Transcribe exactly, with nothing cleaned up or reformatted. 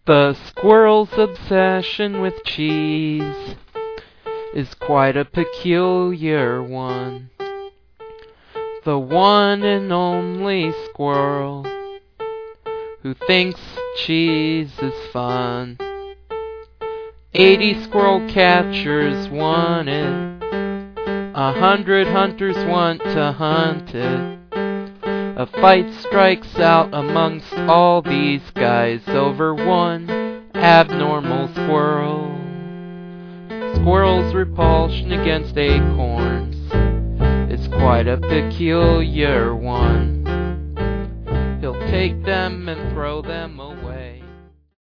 The squirrel's obsession with cheese is quite a peculiar one. The one and only squirrel who thinks cheese is fun. Eighty squirrel catchers want it. A hundred hunters want to hunt it. A fight strikes out amongst all these guys over one abnormal squirrel. Squirrel's repulsion against acorns is quite a peculiar one. He'll take them and throw them away.